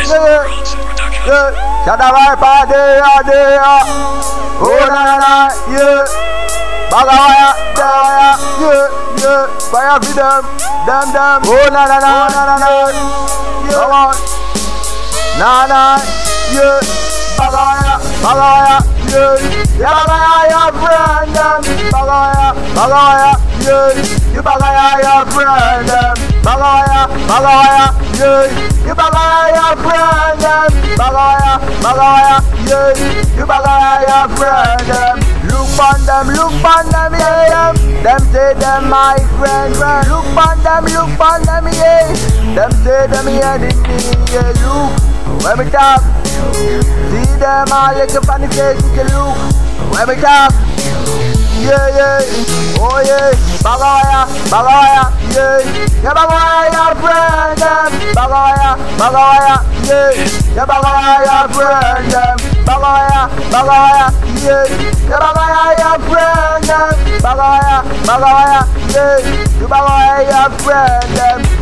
yeah. Shut up, my party, yeah. Oh, na, yeah. Bagawaya, yeah. Fire for them. Oh, na, yeah. Come on. Na, yeah. Bagawaya, yeah. Bagawaya, your friend, them. Bagawaya, yeah. You bagawaya, your friend, them. Bagawaya, yeah. You bagawaya, your friend, them. Bagawaya, yeah. You bagawaya, your friend, them. Look on them, yeah. Them say them my friend. Look on them, yeah. Them say them enemy, yeah. Look, when we talk, see them all like a funny face, you look. When we talk, yeah. Oh yeah, Bagawaya, yeah. Yeah, Bagawaya, your friend, them. Bagawaya, yeah. Yeah, Bagawaya, your friend, them. Bagawaya, yeah. Yeah, Bagawaya, your friend, them. Bagawaya, yeah. You Bagawaya, your friend, them.